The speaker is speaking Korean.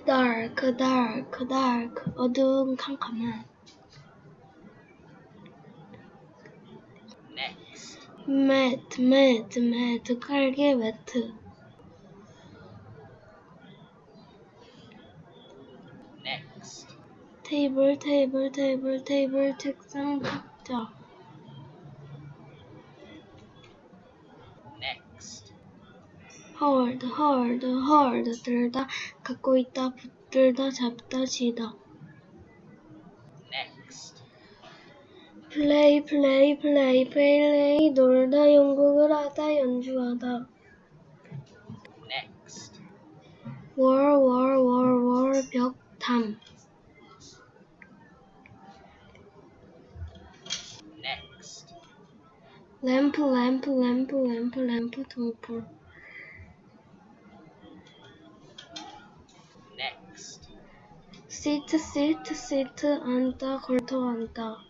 dark, dark, dark, 어두운 캄캄한. next, mat, 깔개 매트. next, table, 책상, 탁자. next, hold, 들다, 갖고 있다, 붙들다, 잡다, 쥐다. next, play, 놀다, 연극을 하다, 연주하다. next, war, 벽담. next, lamp, 등불. next, sit, 앉다, 걸터 앉다.